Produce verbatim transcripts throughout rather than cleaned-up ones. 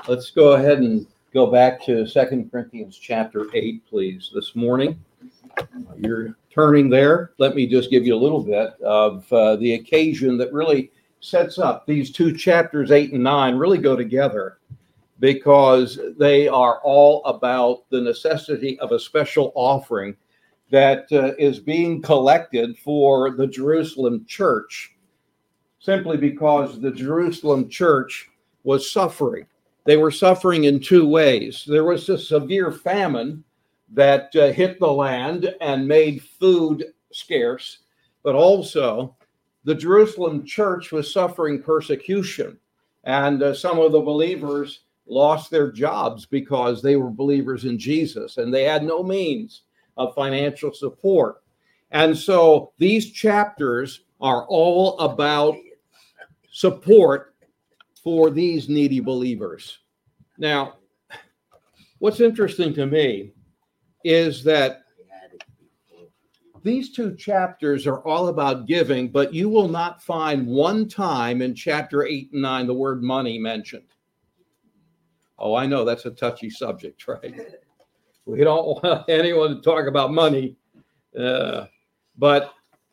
Let's go ahead and go back to Second Corinthians chapter eight, please, this morning. You're turning there. Let me just give you a little bit of uh, the occasion that really sets up these two chapters, eight and nine, really go together because they are all about the necessity of a special offering that uh, is being collected for the Jerusalem church, simply because the Jerusalem church was suffering. They were suffering in two ways. There was a severe famine that uh, hit the land and made food scarce, but also the Jerusalem church was suffering persecution. And uh, some of the believers lost their jobs because they were believers in Jesus and they had no means of financial support. And so these chapters are all about support for these needy believers. Now, what's interesting to me is that these two chapters are all about giving, but you will not find one time in chapter eight and nine the word money mentioned. Oh, I know that's a touchy subject, right? We don't want anyone to talk about money, uh, but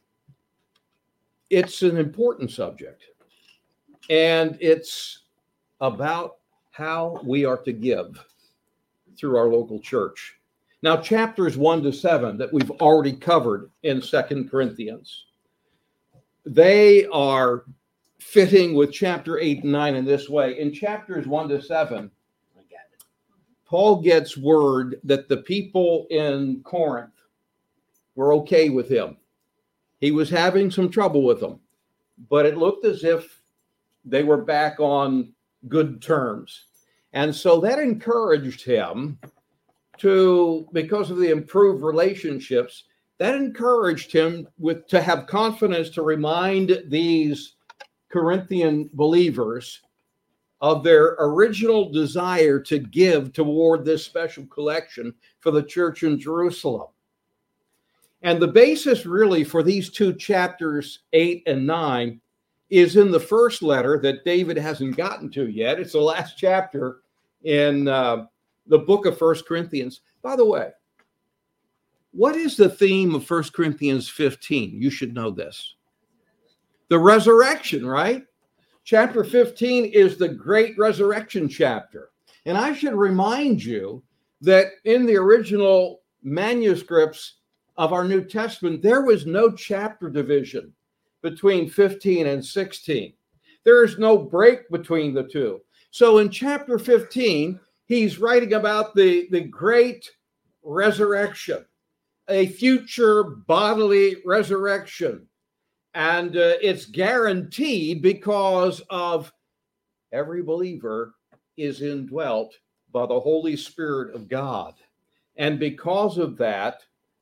it's an important subject. And it's about how we are to give through our local church. Now, chapters one to seven that we've already covered in Second Corinthians, they are fitting with chapter eight and nine in this way. In chapters one to seven, Paul gets word that the people in Corinth were okay with him. He was having some trouble with them, but it looked as if they were back on good terms. And so that encouraged him to, because of the improved relationships, that encouraged him with to have confidence to remind these Corinthian believers of their original desire to give toward this special collection for the church in Jerusalem. And the basis really for these two chapters, eight and nine, is in the first letter that David hasn't gotten to yet. It's the last chapter in uh, the book of First Corinthians. By the way, what is the theme of First Corinthians fifteen? You should know this. The resurrection, right? Chapter fifteen is the great resurrection chapter. And I should remind you that in the original manuscripts of our New Testament, there was no chapter division between fifteen and sixteen. There is no break between the two. So in chapter fifteen, he's writing about the, the great resurrection, a future bodily resurrection. And uh, it's guaranteed because of every believer is indwelt by the Holy Spirit of God. And because of that,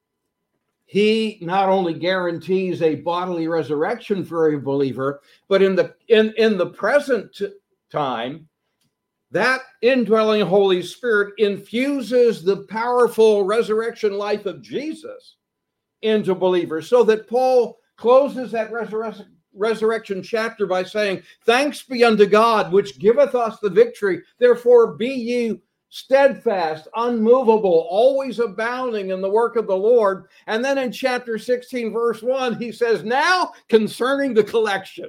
he not only guarantees a bodily resurrection for every believer, but in the in, in the present time, that indwelling Holy Spirit infuses the powerful resurrection life of Jesus into believers, so that Paul closes that resurre- resurrection chapter by saying, "Thanks be unto God, which giveth us the victory. Therefore be ye steadfast, unmovable, always abounding in the work of the Lord." And then in chapter sixteen, verse one, he says, "Now concerning the collection."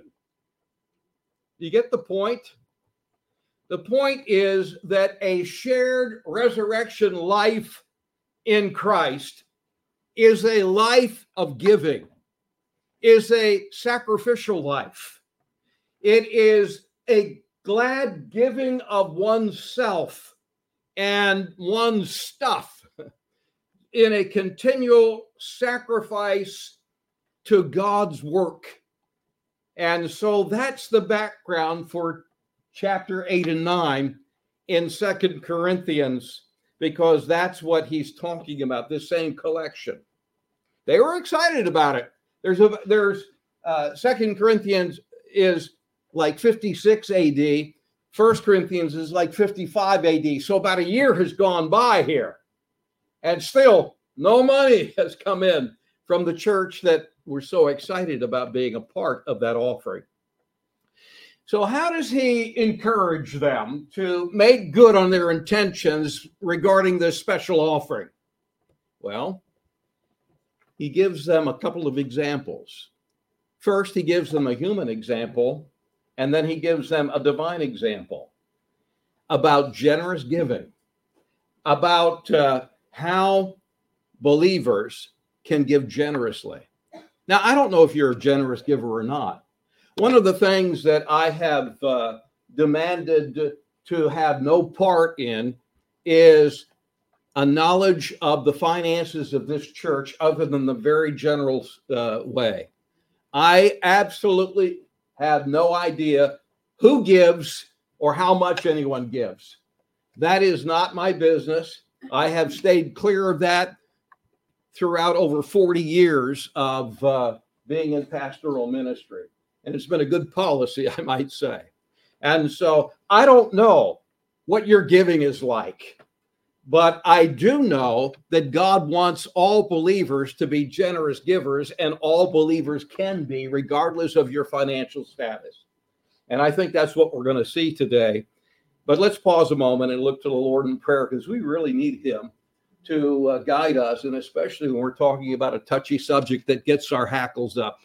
You get the point? The point is that a shared resurrection life in Christ is a life of giving, is a sacrificial life. It is a glad giving of oneself and one's stuff in a continual sacrifice to God's work. And so that's the background for chapter eight and nine in Second Corinthians, because that's what he's talking about, this same collection. They were excited about it. There's a there's uh, Second Corinthians is like fifty-six A D. First Corinthians is like fifty-five A D. So about a year has gone by here, and still no money has come in from the church that we're so excited about being a part of that offering. So how does he encourage them to make good on their intentions regarding this special offering? Well, he gives them a couple of examples. First, he gives them a human example, and then he gives them a divine example about generous giving, about uh, how believers can give generously. Now, I don't know if you're a generous giver or not. One of the things that I have uh, demanded to have no part in is a knowledge of the finances of this church other than the very general uh, way. I absolutely have no idea who gives or how much anyone gives. That is not my business. I have stayed clear of that throughout over forty years of uh, being in pastoral ministry. And it's been a good policy, I might say. And so I don't know what your giving is like, but I do know that God wants all believers to be generous givers, and all believers can be, regardless of your financial status. And I think that's what we're going to see today. But let's pause a moment and look to the Lord in prayer, because we really need him to uh, guide us, and especially when we're talking about a touchy subject that gets our hackles up.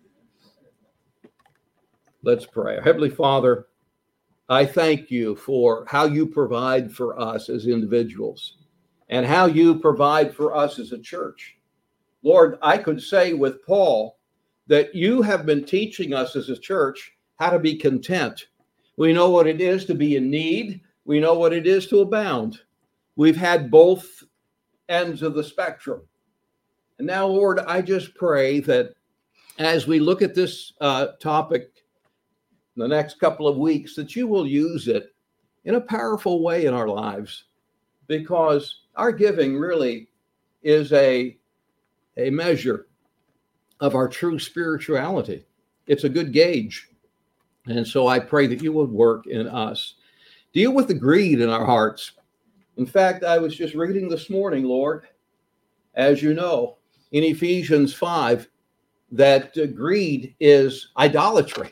Let's pray. Heavenly Father, I thank you for how you provide for us as individuals and how you provide for us as a church. Lord, I could say with Paul that you have been teaching us as a church how to be content. We know what it is to be in need. We know what it is to abound. We've had both ends of the spectrum. And now, Lord, I just pray that as we look at this uh, topic the next couple of weeks, that you will use it in a powerful way in our lives, because our giving really is a, a measure of our true spirituality. It's a good gauge. And so I pray that you would work in us. Deal with the greed in our hearts. In fact, I was just reading this morning, Lord, as you know, in Ephesians five, that uh, greed is idolatry.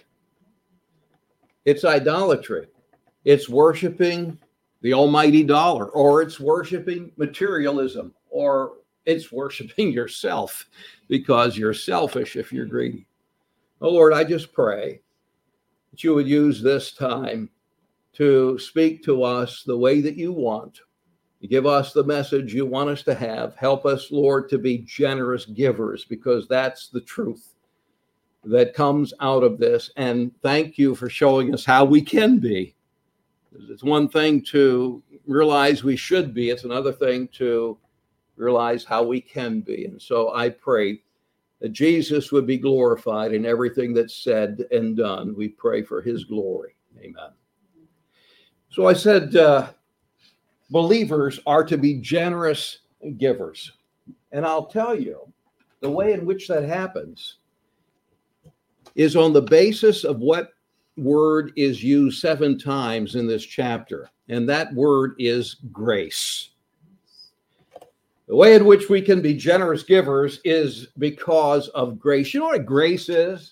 It's idolatry. It's worshiping the almighty dollar, or it's worshiping materialism, or it's worshiping yourself, because you're selfish if you're greedy. Oh, Lord, I just pray that you would use this time to speak to us the way that you want. Give us the message you want us to have. Help us, Lord, to be generous givers, because that's the truth that comes out of this. And thank you for showing us how we can be. It's one thing to realize we should be. It's another thing to realize how we can be. And so I pray that Jesus would be glorified in everything that's said and done. We pray for his glory. Amen. So I said, uh, believers are to be generous givers. And I'll tell you, the way in which that happens is on the basis of what word is used seven times in this chapter. And that word is grace. The way in which we can be generous givers is because of grace. You know what grace is?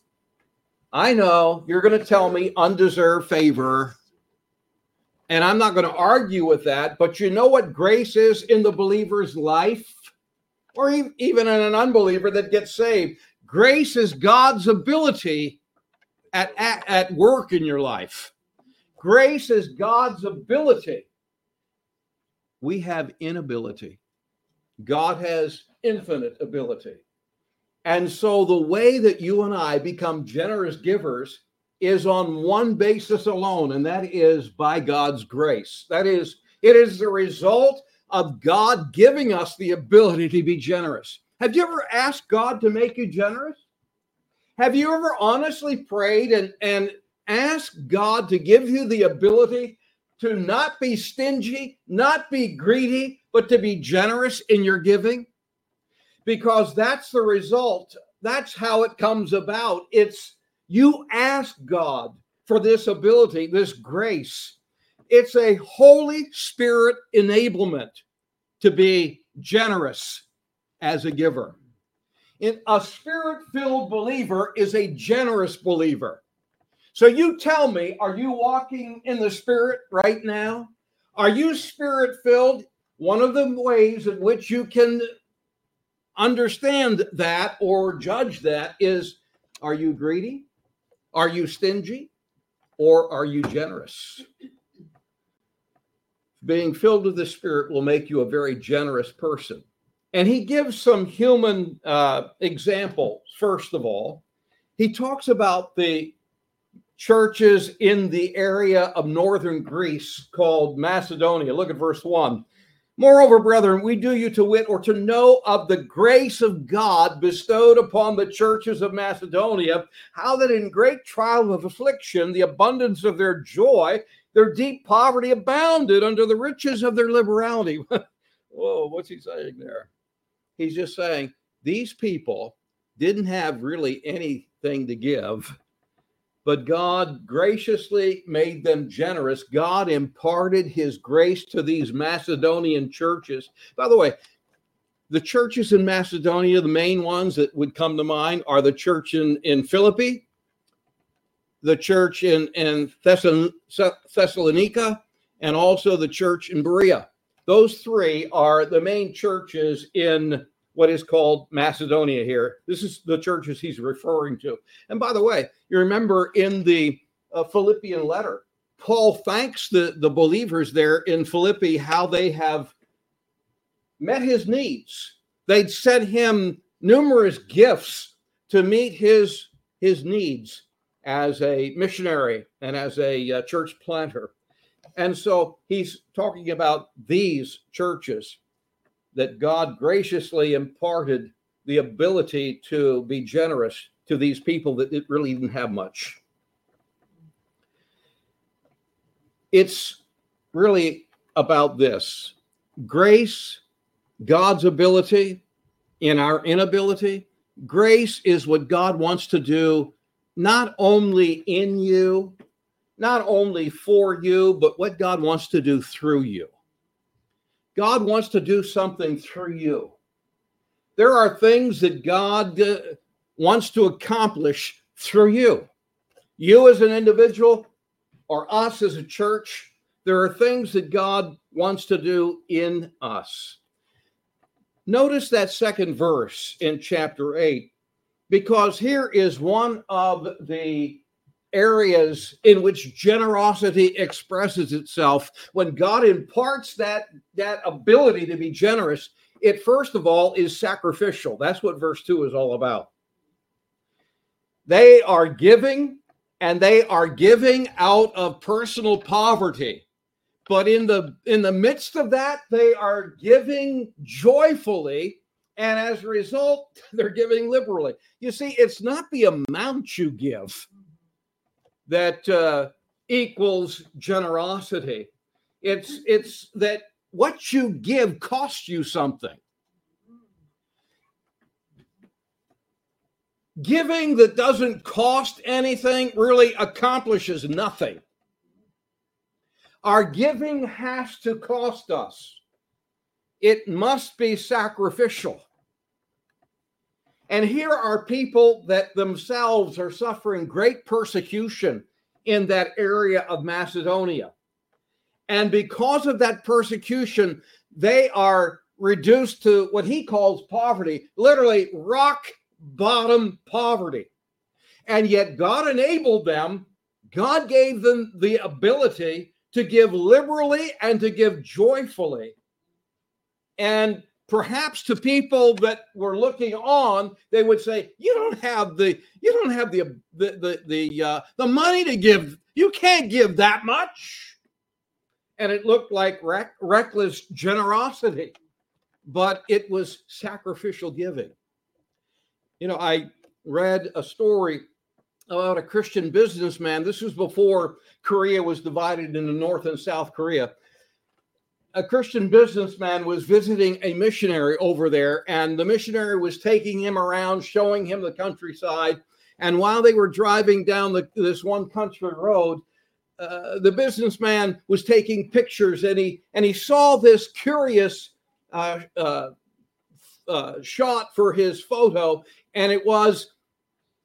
I know you're going to tell me undeserved favor, and I'm not going to argue with that, but you know what grace is in the believer's life, or even in an unbeliever that gets saved? Grace is God's ability at, at, at work in your life. Grace is God's ability. We have inability. God has infinite ability. And so the way that you and I become generous givers is on one basis alone, and that is by God's grace. That is, it is the result of God giving us the ability to be generous. Have you ever asked God to make you generous? Have you ever honestly prayed and, and asked God to give you the ability to not be stingy, not be greedy, but to be generous in your giving? Because that's the result. That's how it comes about. It's you ask God for this ability, this grace. It's a Holy Spirit enablement to be generous as a giver. In a spirit-filled believer is a generous believer. So you tell me, are you walking in the Spirit right now? Are you Spirit-filled? One of the ways in which you can understand that or judge that is, are you greedy? Are you stingy? Or are you generous? Being filled with the Spirit will make you a very generous person. And he gives some human uh, examples. First of all, he talks about the churches in the area of northern Greece called Macedonia. Look at verse one. Moreover, brethren, we do you to wit or to know of the grace of God bestowed upon the churches of Macedonia, how that in great trial of affliction, the abundance of their joy, their deep poverty abounded under the riches of their liberality. Whoa, what's he saying there? He's just saying these people didn't have really anything to give, but God graciously made them generous. God imparted his grace to these Macedonian churches. By the way, the churches in Macedonia, the main ones that would come to mind are the church in, in Philippi, the church in, in Thessalonica, and also the church in Berea. Those three are the main churches in what is called Macedonia here. This is the churches he's referring to. And by the way, you remember in the uh, Philippian letter, Paul thanks the, the believers there in Philippi how they have met his needs. They'd sent him numerous gifts to meet his, his needs as a missionary and as a uh, church planter. And so he's talking about these churches that God graciously imparted the ability to be generous to these people that really didn't have much. It's really about this. Grace, God's ability in our inability. Grace is what God wants to do, not only in you, not only for you, but what God wants to do through you. God wants to do something through you. There are things that God uh, wants to accomplish through you. You as an individual or us as a church, there are things that God wants to do in us. Notice that second verse in chapter eight, because here is one of the areas in which generosity expresses itself. When God imparts that, that ability to be generous, it first of all is sacrificial. That's what verse two is all about. They are giving, and they are giving out of personal poverty. But in the, in the midst of that, they are giving joyfully, and as a result, they're giving liberally. You see, it's not the amount you give that uh, equals generosity. It's, it's that what you give costs you something. Giving that doesn't cost anything really accomplishes nothing. Our giving has to cost us. It must be sacrificial. And here are people that themselves are suffering great persecution in that area of Macedonia. And because of that persecution, they are reduced to what he calls poverty, literally rock bottom poverty. And yet God enabled them, God gave them the ability to give liberally and to give joyfully. And perhaps to people that were looking on, they would say, "You don't have the, you don't have the, the, the, the, uh, the money to give. You can't give that much." And it looked like rec- reckless generosity, but it was sacrificial giving. You know, I read a story about a Christian businessman. This was before Korea was divided into North and South Korea. A Christian businessman was visiting a missionary over there, and the missionary was taking him around, showing him the countryside. And while they were driving down the, this one country road, uh, the businessman was taking pictures, and he and he saw this curious uh, uh, uh, shot for his photo, and it was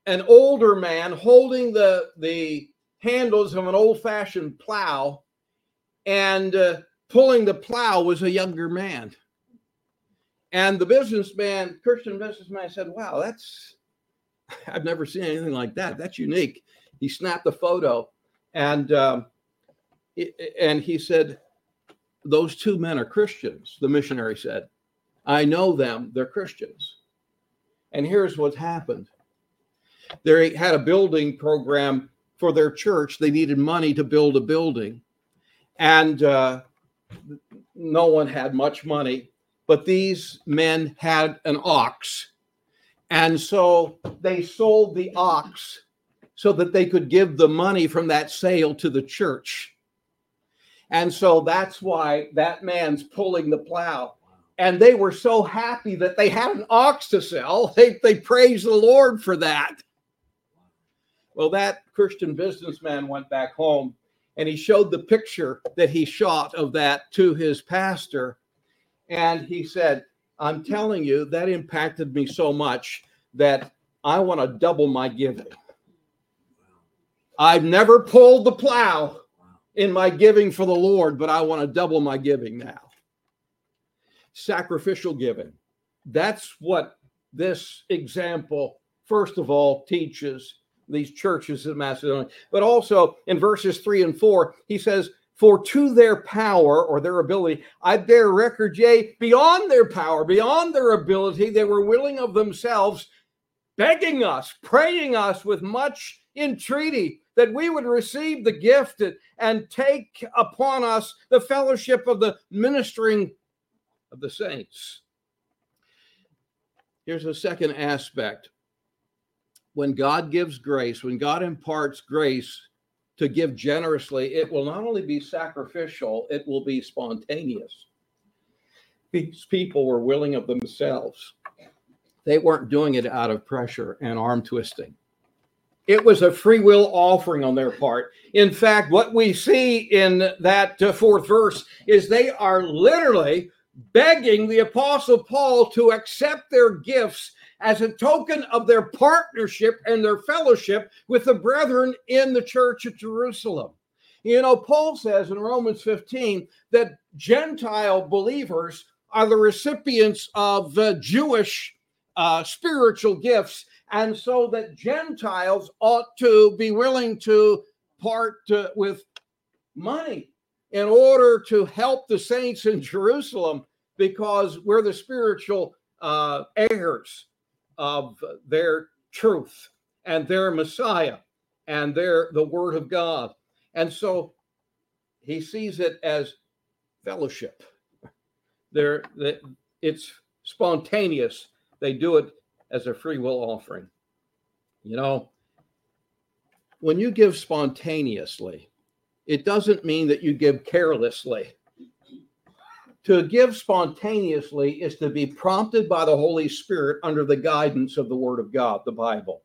an older man holding the, the handles of an old-fashioned plow, and uh, pulling the plow was a younger man. And the businessman, Christian businessman, said, wow, that's, I've never seen anything like that. That's unique. He snapped a photo, and um, and he said, those two men are Christians, the missionary said. I know them, they're Christians. And here's what's happened. They had a building program for their church. They needed money to build a building. And uh, no one had much money, but these men had an ox. And so they sold the ox so that they could give the money from that sale to the church. And so that's why that man's pulling the plow. And they were so happy that they had an ox to sell. They, they praised the Lord for that. Well, that Christian businessman went back home and he showed the picture that he shot of that to his pastor. And he said, I'm telling you, that impacted me so much that I want to double my giving. I've never pulled the plow in my giving for the Lord, but I want to double my giving now. Sacrificial giving. That's what this example, first of all, teaches these churches in Macedonia. But also in verses three and four, he says, for to their power or their ability, I bear record, yea, beyond their power, beyond their ability, they were willing of themselves, begging us, praying us with much entreaty that we would receive the gift and take upon us the fellowship of the ministering of the saints. Here's a second aspect. When God gives grace, when God imparts grace to give generously, it will not only be sacrificial, it will be spontaneous. These people were willing of themselves. They weren't doing it out of pressure and arm twisting. It was a free will offering on their part. In fact, what we see in that uh, fourth verse is they are literally begging the Apostle Paul to accept their gifts as a token of their partnership and their fellowship with the brethren in the church at Jerusalem. You know, Paul says in Romans fifteen that Gentile believers are the recipients of uh, Jewish uh, spiritual gifts, and so that Gentiles ought to be willing to part uh, with money in order to help the saints in Jerusalem, because we're the spiritual uh, heirs of their truth and their Messiah and their the Word of God. And so he sees it as fellowship. There, it's spontaneous. They do it as a free will offering. You know, when you give spontaneously, it doesn't mean that you give carelessly. To give spontaneously is to be prompted by the Holy Spirit under the guidance of the Word of God, the Bible.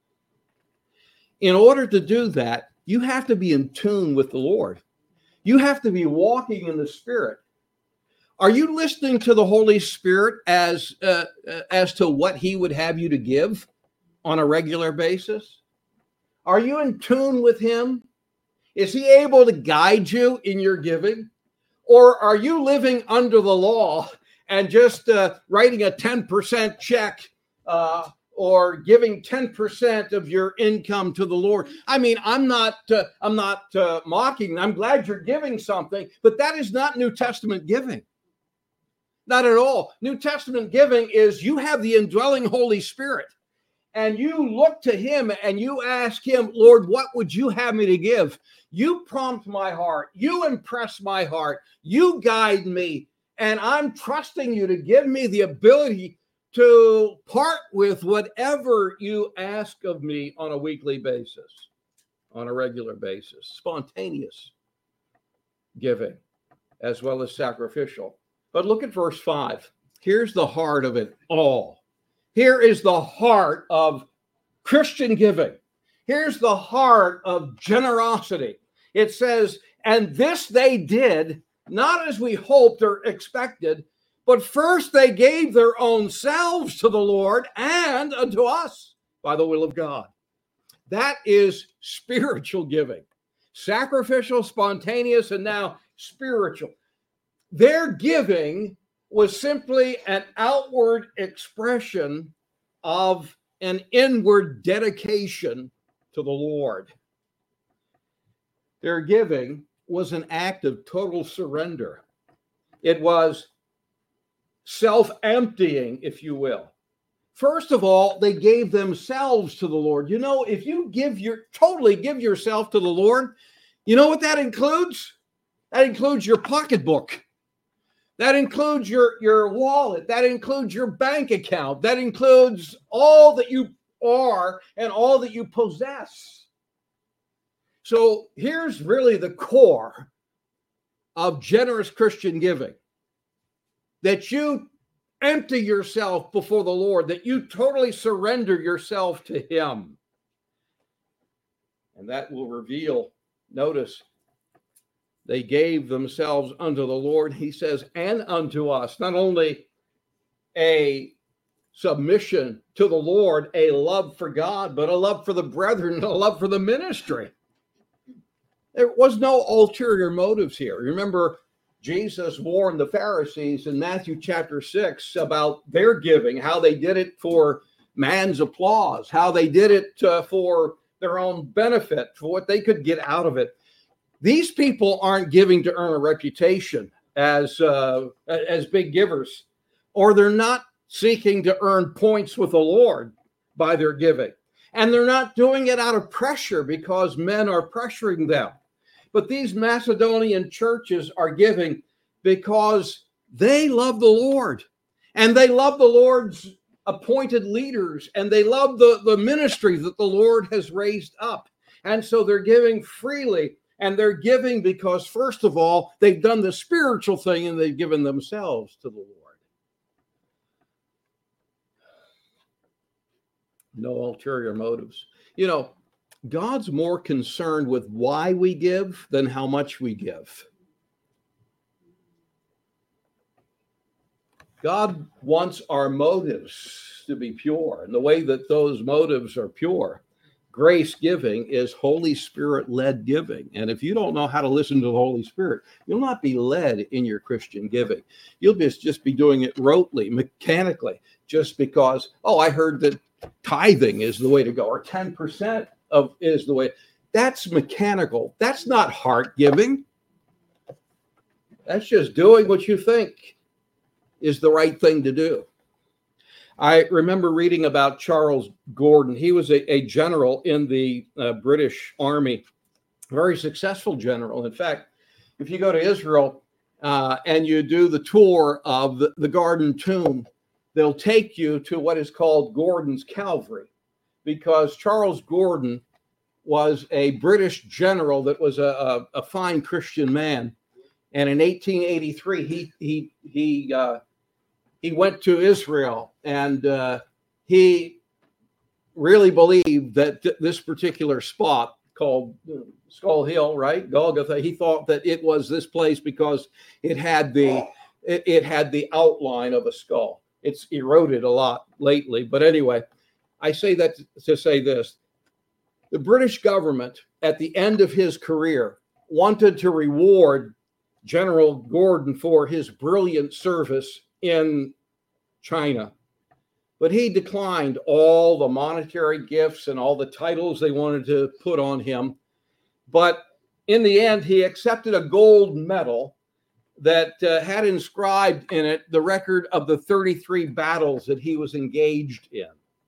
In order to do that, you have to be in tune with the Lord. You have to be walking in the Spirit. Are you listening to the Holy Spirit as, uh, uh, as to what He would have you to give on a regular basis? Are you in tune with Him? Is He able to guide you in your giving? Or are you living under the law and just uh, writing a ten percent check uh, or giving ten percent of your income to the Lord? I mean, I'm not uh, I'm not uh, mocking. I'm glad you're giving something, but that is not New Testament giving. Not at all. New Testament giving is you have the indwelling Holy Spirit and you look to Him and you ask Him, Lord, what would you have me to give? You prompt my heart. You impress my heart. You guide me. And I'm trusting you to give me the ability to part with whatever you ask of me on a weekly basis, on a regular basis. Spontaneous giving as well as sacrificial. But look at verse five. Here's the heart of it all. Here is the heart of Christian giving. Here's the heart of generosity. It says, and this they did, not as we hoped or expected, but first they gave their own selves to the Lord and unto us by the will of God. That is spiritual giving. Sacrificial, spontaneous, and now spiritual. Their giving was simply an outward expression of an inward dedication to the Lord. Their giving was an act of total surrender. It was self-emptying, if you will. First of all, they gave themselves to the Lord. You know, if you give your totally give yourself to the Lord, you know what that includes? That includes your pocketbook. That includes your, your wallet. That includes your bank account. That includes all that you are and all that you possess. So here's really the core of generous Christian giving. That you empty yourself before the Lord, that you totally surrender yourself to Him. And that will reveal, notice, they gave themselves unto the Lord, he says, and unto us. Not only a submission to the Lord, a love for God, but a love for the brethren, and a love for the ministry. There was no ulterior motives here. Remember, Jesus warned the Pharisees in Matthew chapter six about their giving, how they did it for man's applause, how they did it uh, for their own benefit, for what they could get out of it. These people aren't giving to earn a reputation as uh, as big givers, or they're not seeking to earn points with the Lord by their giving. And they're not doing it out of pressure because men are pressuring them. But these Macedonian churches are giving because they love the Lord, and they love the Lord's appointed leaders, and they love the, the ministry that the Lord has raised up. And so they're giving freely, and they're giving because, first of all, they've done the spiritual thing and they've given themselves to the Lord. No ulterior motives. You know, God's more concerned with why we give than how much we give. God wants our motives to be pure. And the way that those motives are pure, grace giving, is Holy Spirit-led giving. And if you don't know how to listen to the Holy Spirit, you'll not be led in your Christian giving. You'll just, just be doing it rotely, mechanically, just because, oh, I heard that tithing is the way to go, or ten percent of is the way. That's mechanical. That's not heart giving. That's just doing what you think is the right thing to do. I remember reading about Charles Gordon. He was a, a general in the uh, British Army, a very successful general. In fact, if you go to Israel uh, and you do the tour of the, the Garden Tomb, they'll take you to what is called Gordon's Calvary, because Charles Gordon was a British general that was a, a, a fine Christian man. And in eighteen eighty-three, he he he uh, he went to Israel, and uh, he really believed that th- this particular spot called Skull Hill, right, Golgotha, he thought that it was this place because it had the it, it had the outline of a skull. It's eroded a lot lately, but anyway, I say that to, to say this. The British government, at the end of his career, wanted to reward General Gordon for his brilliant service in China. But he declined all the monetary gifts and all the titles they wanted to put on him. But in the end, he accepted a gold medal that uh, had inscribed in it the record of the thirty-three battles that he was engaged in.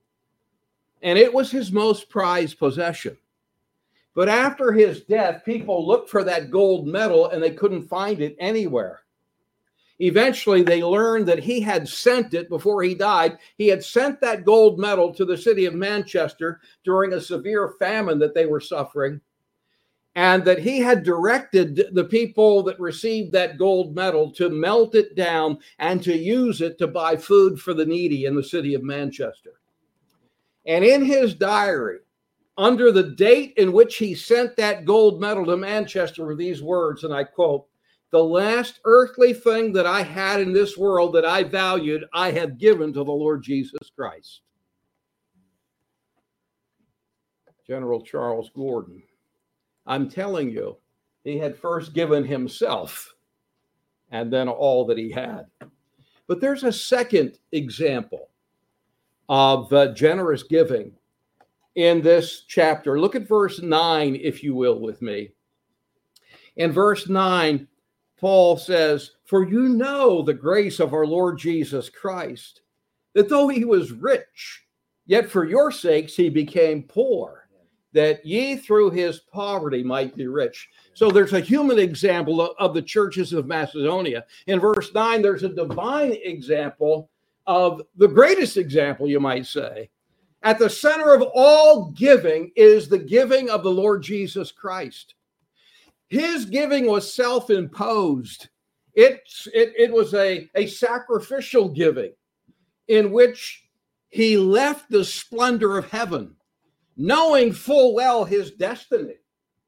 And it was his most prized possession. But after his death, people looked for that gold medal and they couldn't find it anywhere. Eventually, they learned that he had sent it before he died. He had sent that gold medal to the city of Manchester during a severe famine that they were suffering, and that he had directed the people that received that gold medal to melt it down and to use it to buy food for the needy in the city of Manchester. And in his diary, under the date in which he sent that gold medal to Manchester, were these words, and I quote, "The last earthly thing that I had in this world that I valued, I have given to the Lord Jesus Christ." General Charles Gordon. I'm telling you, he had first given himself and then all that he had. But there's a second example of uh, generous giving in this chapter. Look at verse nine, if you will, with me. In verse nine, Paul says, "For you know the grace of our Lord Jesus Christ, that though he was rich, yet for your sakes he became poor, that ye through his poverty might be rich." So there's a human example of, of the churches of Macedonia. In verse nine, there's a divine example of the greatest example, you might say. At the center of all giving is the giving of the Lord Jesus Christ. His giving was self-imposed. It's, it, it was a, a sacrificial giving in which he left the splendor of heaven, knowing full well his destiny.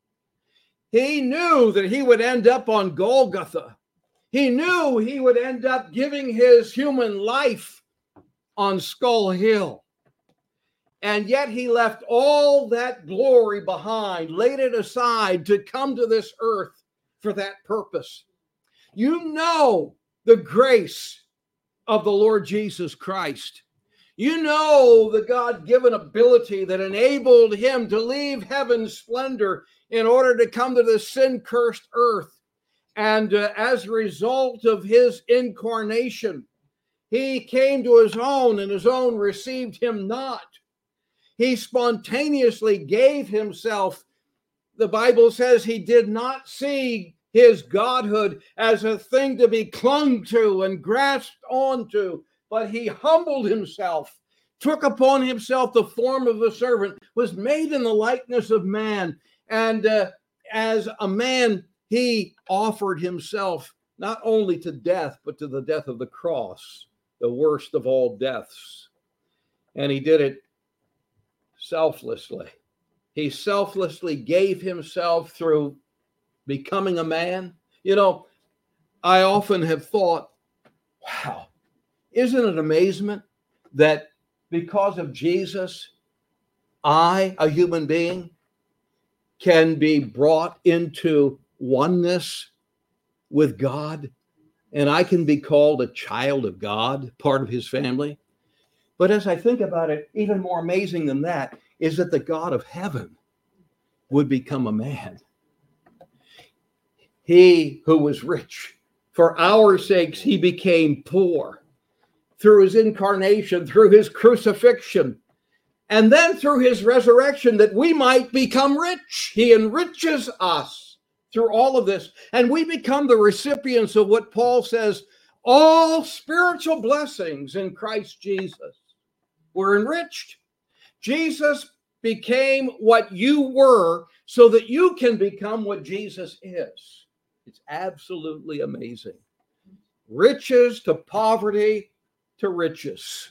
He knew that he would end up on Golgotha. He knew he would end up giving his human life on Skull Hill. And yet he left all that glory behind, laid it aside to come to this earth for that purpose. You know the grace of the Lord Jesus Christ. You know the God-given ability that enabled him to leave heaven's splendor in order to come to this sin-cursed earth. And uh, as a result of his incarnation, he came to his own, and his own received him not. He spontaneously gave himself. The Bible says he did not see his godhood as a thing to be clung to and grasped onto, but he humbled himself, took upon himself the form of a servant, was made in the likeness of man. And uh, as a man, he offered himself not only to death, but to the death of the cross, the worst of all deaths. And he did it selflessly. He selflessly gave himself through becoming a man. You know, I often have thought, wow, isn't it amazement that because of Jesus, I, a human being, can be brought into oneness with God, and I can be called a child of God, part of his family. But as I think about it, even more amazing than that is that the God of heaven would become a man. He who was rich, for our sakes, he became poor through his incarnation, through his crucifixion, and then through his resurrection, that we might become rich. He enriches us through all of this, and we become the recipients of what Paul says, all spiritual blessings in Christ Jesus. We're enriched. Jesus became what you were so that you can become what Jesus is. It's absolutely amazing. Riches to poverty to riches.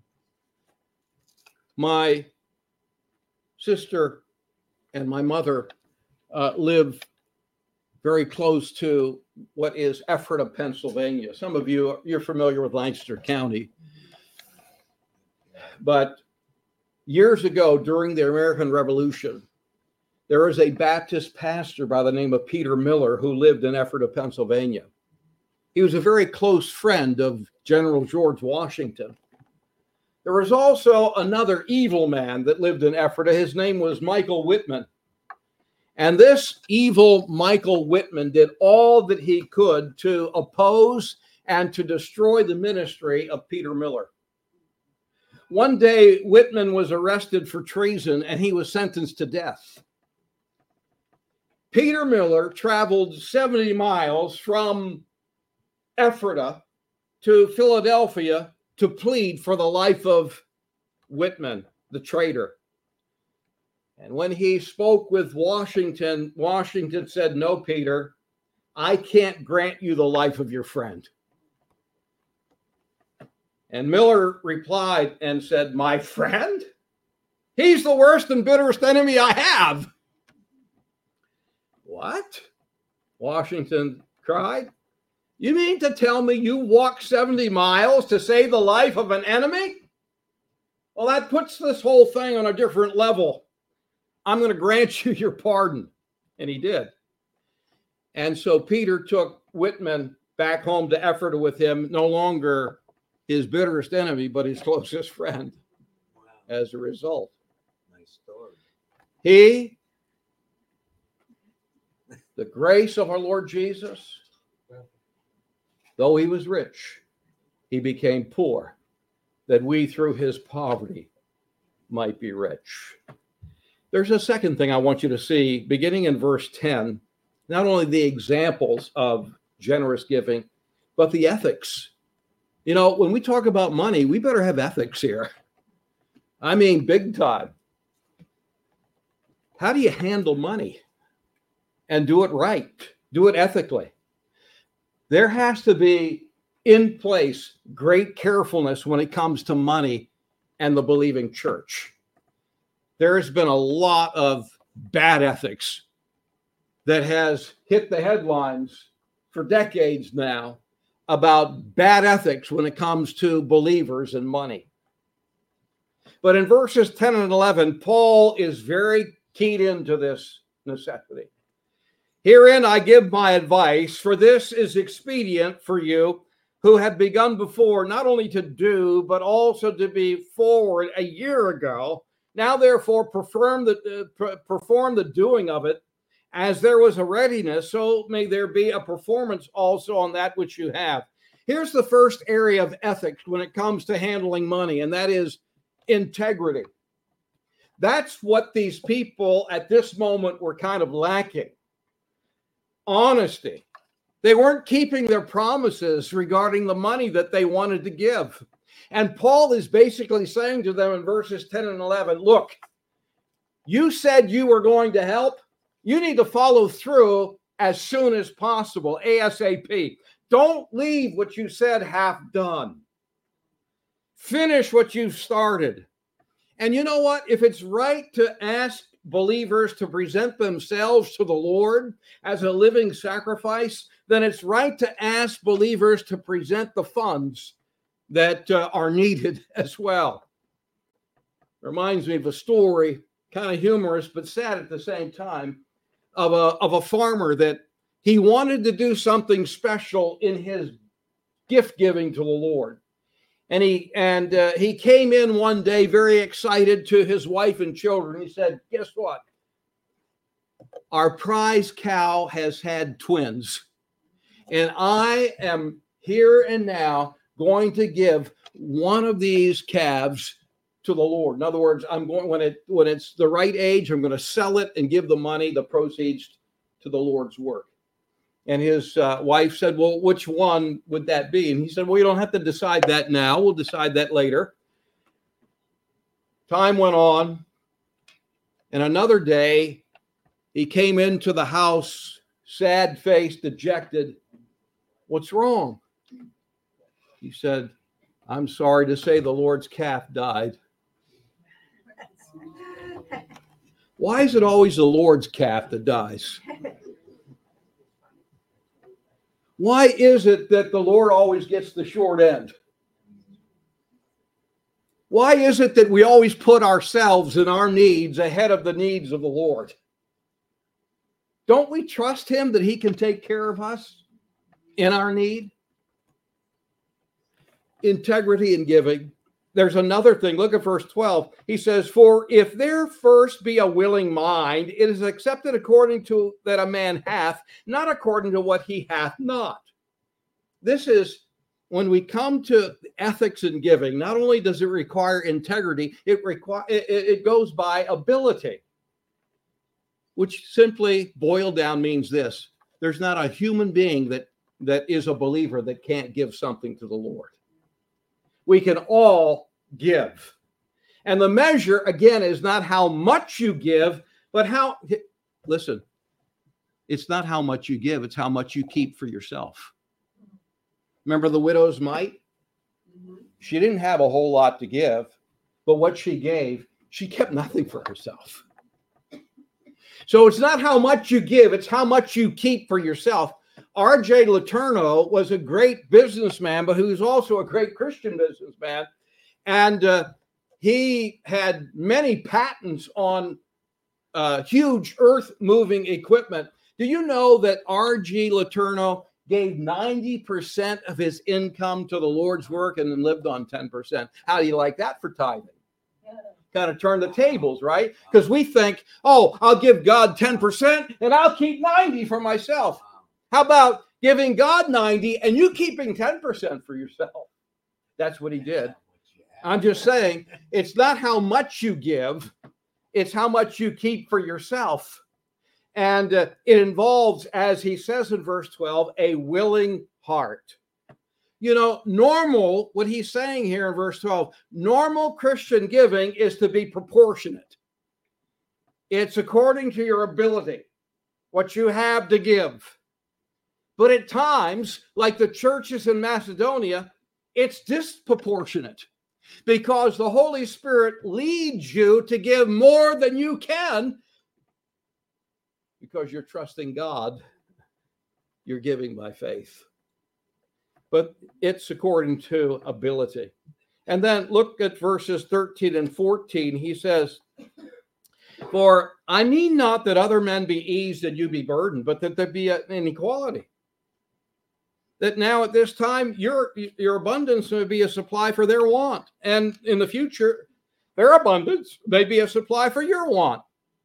My sister and my mother uh, live very close to what is Ephrata, Pennsylvania. Some of you, you're familiar with Lancaster County. But years ago, during the American Revolution, there was a Baptist pastor by the name of Peter Miller who lived in Ephrata, Pennsylvania. He was a very close friend of General George Washington. There was also another evil man that lived in Ephrata. His name was Michael Whitman. And this evil Michael Whitman did all that he could to oppose and to destroy the ministry of Peter Miller. One day, Whitman was arrested for treason and he was sentenced to death. Peter Miller traveled seventy miles from Ephrata to Philadelphia to plead for the life of Whitman, the traitor. And when he spoke with Washington, Washington said, "No, Peter, I can't grant you the life of your friend." And Miller replied and said, "My friend? He's the worst and bitterest enemy I have." "What?" Washington cried. "You mean to tell me you walked seventy miles to save the life of an enemy?" Well, that puts this whole thing on a different level. I'm going to grant you your pardon. And he did. And so Peter took Whitman back home to Ephrata with him, no longer his bitterest enemy, but his closest friend. Wow. As a result. Nice story. He, the grace of our Lord Jesus, though he was rich, he became poor, that we through his poverty might be rich. There's a second thing I want you to see, beginning in verse ten, not only the examples of generous giving, but the ethics. You know, when we talk about money, we better have ethics here. I mean, big time. How do you handle money and do it right? Do it ethically. There has to be in place great carefulness when it comes to money and the believing church. There has been a lot of bad ethics that has hit the headlines for decades now about bad ethics when it comes to believers and money. But in verses ten and eleven, Paul is very keyed into this necessity. Herein I give my advice, for this is expedient for you who had begun before not only to do, but also to be forward a year ago. Now, therefore, perform the, uh, perform the doing of it, as there was a readiness, so may there be a performance also on that which you have. Here's the first area of ethics when it comes to handling money, and that is integrity. That's what these people at this moment were kind of lacking. Honesty. They weren't keeping their promises regarding the money that they wanted to give. And Paul is basically saying to them in verses ten and eleven, look, you said you were going to help. You need to follow through as soon as possible, ASAP. Don't leave what you said half done. Finish what you've started. And you know what? If it's right to ask believers to present themselves to the Lord as a living sacrifice, then it's right to ask believers to present the funds that uh, are needed as well. Reminds me of a story, kind of humorous, but sad at the same time, of a, of a farmer that he wanted to do something special in his gift giving to the Lord. And he and uh, he came in one day very excited to his wife and children. He said, guess what? Our prize cow has had twins. And I am here and now going to give one of these calves to the Lord. In other words, I'm going when it when it's the right age, I'm going to sell it and give the money, the proceeds to the Lord's work. And his uh, wife said, well, which one would that be? And he said, well, you don't have to decide that now. We'll decide that later. Time went on. And another day, he came into the house, sad-faced, dejected. What's wrong? He said, I'm sorry to say the Lord's calf died. Why is it always the Lord's calf that dies? Why is it that the Lord always gets the short end? Why is it that we always put ourselves and our needs ahead of the needs of the Lord? Don't we trust him that he can take care of us in our need? Integrity in giving. There's another thing. Look at verse twelve. He says, for if there first be a willing mind, it is accepted according to that a man hath, not according to what he hath not. This is when we come to ethics in giving, not only does it require integrity, it require it, it goes by ability, which simply boiled down means this. There's not a human being that, that is a believer that can't give something to the Lord. We can all give. And the measure, again, is not how much you give, but how, listen, it's not how much you give, it's how much you keep for yourself. Remember the widow's mite? She didn't have a whole lot to give, but what she gave, she kept nothing for herself. So it's not how much you give, it's how much you keep for yourself. R J Letourneau was a great businessman, but he was also a great Christian businessman. And uh, he had many patents on uh, huge earth-moving equipment. Do you know that R G Letourneau gave ninety percent of his income to the Lord's work and then lived on ten percent? How do you like that for tithing? Kind of turn the tables, right? Because we think, oh, I'll give God ten percent and I'll keep ninety for myself. How about giving God ninety and you keeping ten percent for yourself? That's what he did. I'm just saying, it's not how much you give, it's how much you keep for yourself. And uh, it involves, as he says in verse twelve, a willing heart. You know, normal, what he's saying here in verse twelve, normal Christian giving is to be proportionate. It's according to your ability, what you have to give. But at times, like the churches in Macedonia, it's disproportionate because the Holy Spirit leads you to give more than you can because you're trusting God. You're giving by faith. But it's according to ability. And then look at verses thirteen and fourteen. He says, for I mean not that other men be eased and you be burdened, but that there be an equality. That now at this time, your, your abundance may be a supply for their want. And in the future, their abundance may be a supply for your want.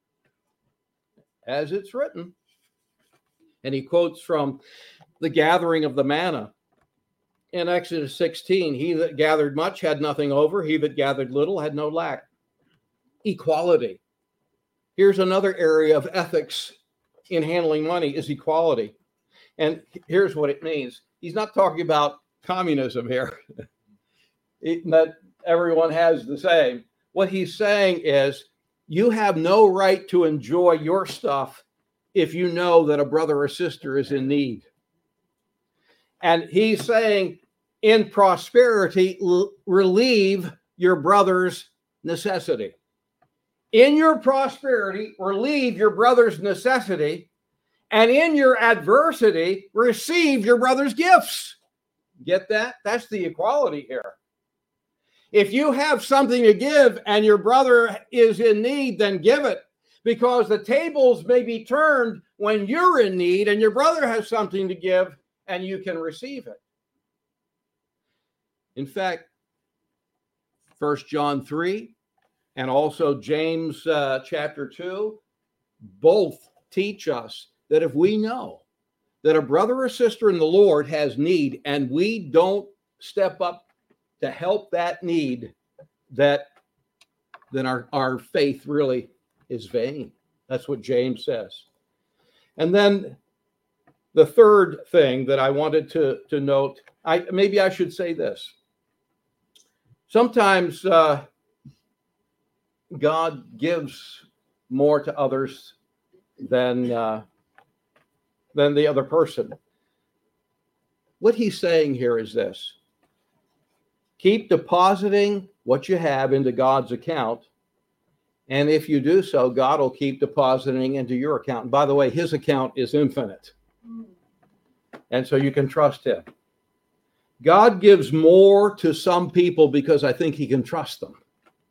As it's written. And he quotes from the gathering of the manna. In Exodus sixteen, he that gathered much had nothing over. He that gathered little had no lack. Equality. Here's another area of ethics in handling money is equality. And here's what it means. He's not talking about communism here. it, that everyone has the same. What he's saying is you have no right to enjoy your stuff if you know that a brother or sister is in need. And he's saying, in prosperity, l- relieve your brother's necessity. In your prosperity, relieve your brother's necessity. And in your adversity, receive your brother's gifts. Get that? That's the equality here. If you have something to give and your brother is in need, then give it. Because the tables may be turned when you're in need and your brother has something to give and you can receive it. In fact, First John three and also James uh, chapter two both teach us that if we know that a brother or sister in the Lord has need and we don't step up to help that need, that then our, our faith really is vain. That's what James says. And then the third thing that I wanted to, to note, I maybe I should say this. Sometimes uh, God gives more to others than uh, than the other person. What he's saying here is this. Keep depositing what you have into God's account. And if you do so, God will keep depositing into your account. And by the way, his account is infinite. And so you can trust him. God gives more to some people because I think he can trust them.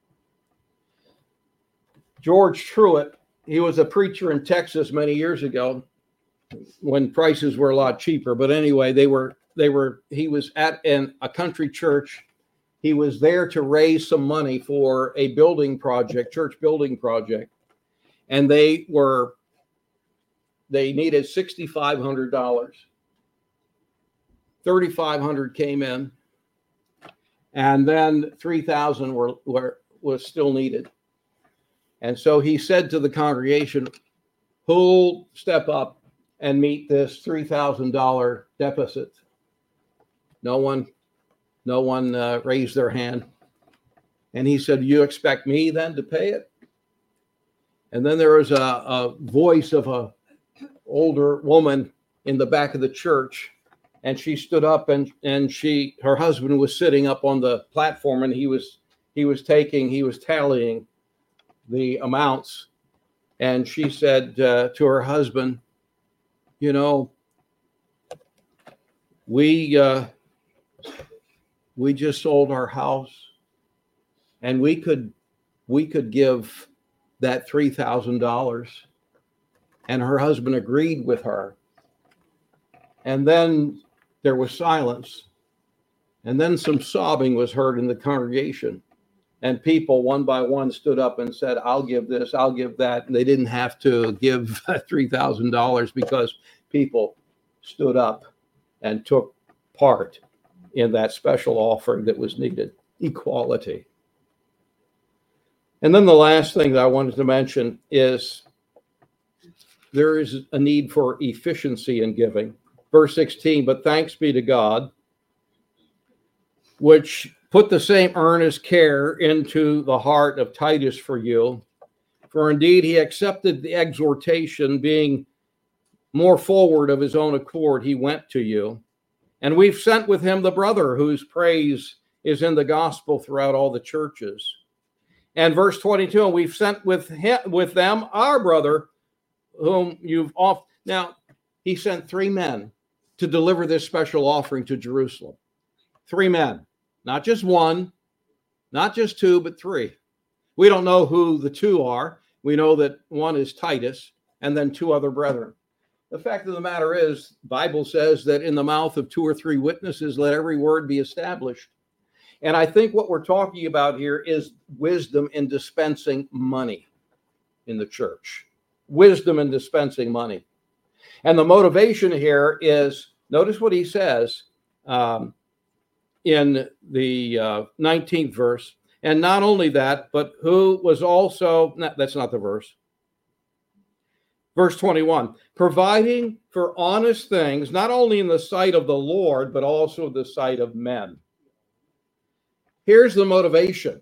George Truett, he was a preacher in Texas many years ago when prices were a lot cheaper. But anyway, they were, they were, he was at an, a country church. He was there to raise some money for a building project, church building project. And they were, they needed six thousand five hundred dollars. three thousand five hundred dollars came in. And then three thousand dollars were, were, was still needed. And so he said to the congregation, who'll step up and meet this three thousand dollars deficit? No one, no one uh, raised their hand. And he said, you expect me then to pay it? And then there was a, a voice of a older woman in the back of the church. And she stood up and, and she, her husband was sitting up on the platform and he was, he was taking, he was tallying the amounts. And she said uh, to her husband, you know, we, uh, we just sold our house and we could, we could give that three thousand dollars, and her husband agreed with her. And then there was silence. And then some sobbing was heard in the congregation. And people, one by one, stood up and said, I'll give this, I'll give that. And they didn't have to give three thousand dollars because people stood up and took part in that special offering that was needed. Equality. And then the last thing that I wanted to mention is there is a need for efficiency in giving. Verse sixteen, but thanks be to God, which put the same earnest care into the heart of Titus for you. For indeed he accepted the exhortation, being more forward of his own accord, he went to you. And we've sent with him the brother whose praise is in the gospel throughout all the churches. And verse twenty-two, and we've sent with him, with them our brother, whom you've off. Now, he sent three men to deliver this special offering to Jerusalem. Three men, not just one, not just two, but three. We don't know who the two are. We know that one is Titus and then two other brethren. The fact of the matter is, the Bible says that in the mouth of two or three witnesses, let every word be established. And I think what we're talking about here is wisdom in dispensing money in the church. Wisdom in dispensing money. And the motivation here is, notice what he says um, in the uh, nineteenth verse. And not only that, but who was also, no, that's not the verse. Verse twenty-one, providing for honest things, not only in the sight of the Lord, but also in the sight of men. Here's the motivation.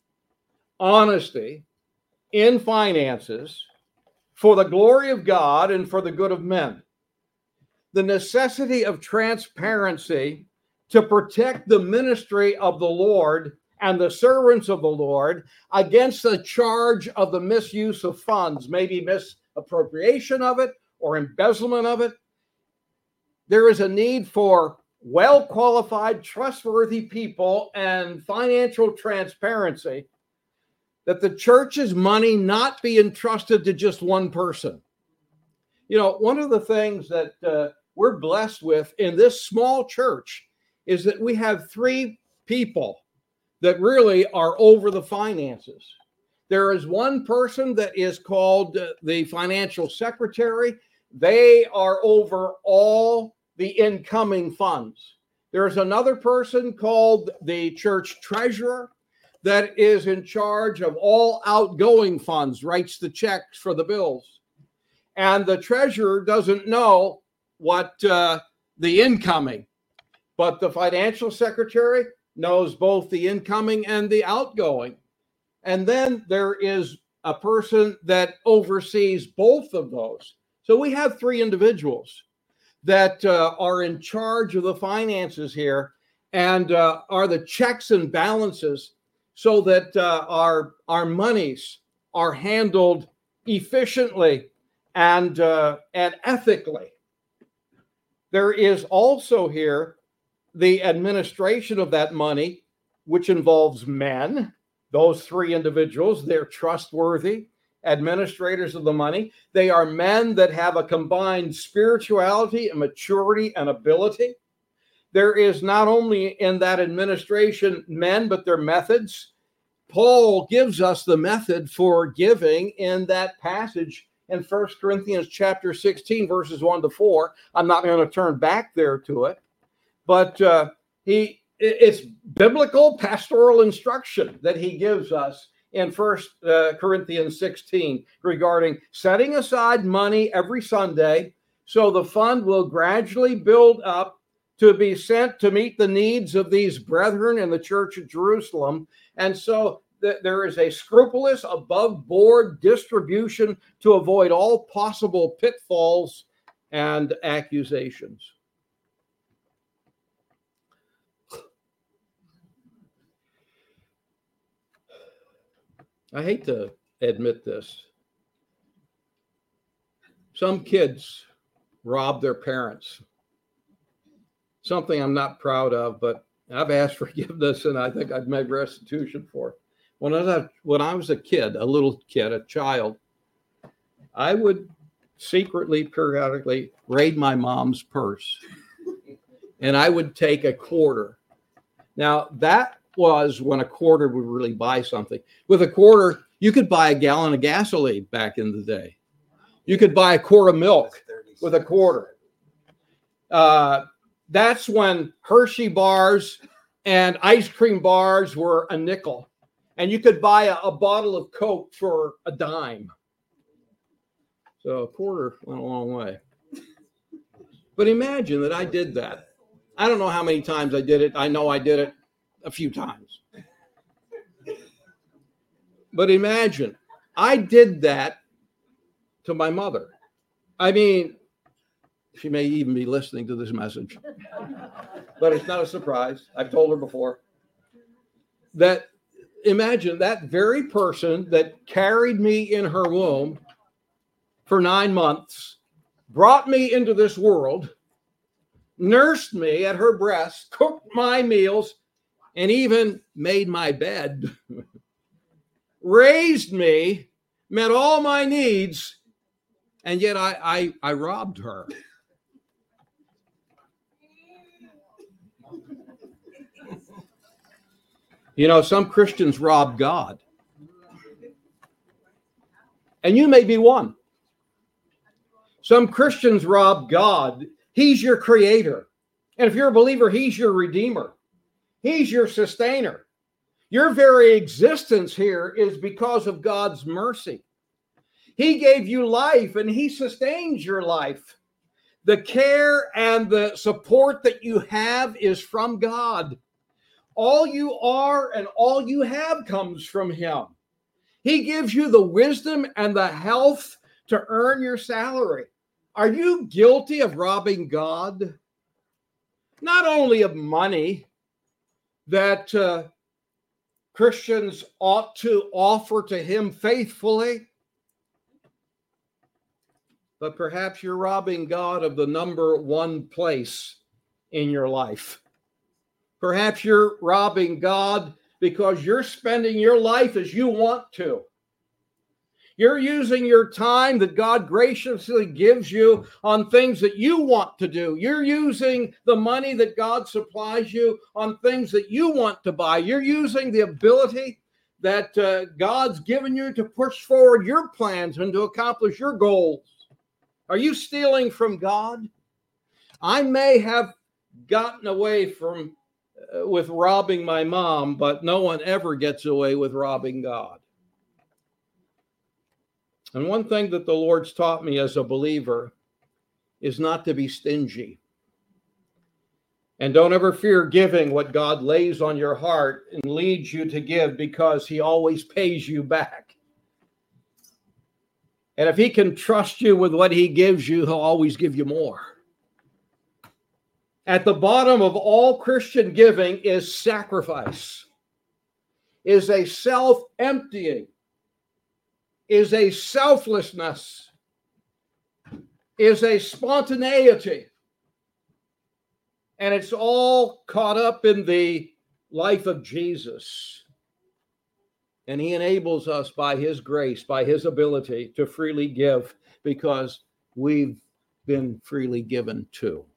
Honesty in finances for the glory of God and for the good of men. The necessity of transparency to protect the ministry of the Lord and the servants of the Lord against the charge of the misuse of funds, maybe misappropriation of it or embezzlement of it. There is a need for well-qualified, trustworthy people and financial transparency, that the church's money not be entrusted to just one person. You know, one of the things that uh, we're blessed with in this small church is that we have three people that really are over the finances. There is one person that is called uh, the financial secretary. They are over all the incoming funds. There's another person called the church treasurer that is in charge of all outgoing funds, writes the checks for the bills. And the treasurer doesn't know what uh, the incoming, but the financial secretary knows both the incoming and the outgoing. And then there is a person that oversees both of those. So we have three individuals that uh, are in charge of the finances here and uh, are the checks and balances so that uh, our, our monies are handled efficiently and, uh, and ethically. There is also here the administration of that money, which involves men. Those three individuals, they're trustworthy administrators of the money. They are men that have a combined spirituality and maturity and ability. There is not only in that administration men, but their methods. Paul gives us the method for giving in that passage in First Corinthians chapter sixteen, verses one to four. I'm not going to turn back there to it, but uh, he it's biblical pastoral instruction that he gives us in First Corinthians sixteen regarding setting aside money every Sunday so the fund will gradually build up to be sent to meet the needs of these brethren in the church of Jerusalem. And so th- there is a scrupulous above board distribution to avoid all possible pitfalls and accusations. I hate to admit this. Some kids rob their parents. Something I'm not proud of, but I've asked forgiveness and I think I've made restitution for. When I was a, when I was a kid, a little kid, a child, I would secretly, periodically raid my mom's purse, and I would take a quarter. Now, that was when a quarter would really buy something. With a quarter, you could buy a gallon of gasoline back in the day. You could buy a quart of milk with a quarter. Uh, that's when Hershey bars and ice cream bars were a nickel. And you could buy a, a bottle of Coke for a dime. So a quarter went a long way. But imagine that I did that. I don't know how many times I did it. I know I did it a few times. But imagine, I did that to my mother. I mean, she may even be listening to this message. But it's not a surprise. I've told her before. That imagine that very person that carried me in her womb for nine months, brought me into this world, nursed me at her breast, cooked my meals, and even made my bed, raised me, met all my needs, and yet I, I, I robbed her. You know, some Christians rob God. And you may be one. Some Christians rob God. He's your creator. And if you're a believer, he's your redeemer. He's your sustainer. Your very existence here is because of God's mercy. He gave you life and he sustains your life. The care and the support that you have is from God. All you are and all you have comes from him. He gives you the wisdom and the health to earn your salary. Are you guilty of robbing God? Not only of money that uh, Christians ought to offer to him faithfully, but perhaps you're robbing God of the number one place in your life. Perhaps you're robbing God because you're spending your life as you want to. You're using your time that God graciously gives you on things that you want to do. You're using the money that God supplies you on things that you want to buy. You're using the ability that uh, God's given you to push forward your plans and to accomplish your goals. Are you stealing from God? I may have gotten away from uh, with robbing my mom, but no one ever gets away with robbing God. And one thing that the Lord's taught me as a believer is not to be stingy. And don't ever fear giving what God lays on your heart and leads you to give, because he always pays you back. And if he can trust you with what he gives you, he'll always give you more. At the bottom of all Christian giving is sacrifice, is a self-emptying, is a selflessness, is a spontaneity. And it's all caught up in the life of Jesus. And he enables us by his grace, by his ability to freely give, because we've been freely given too.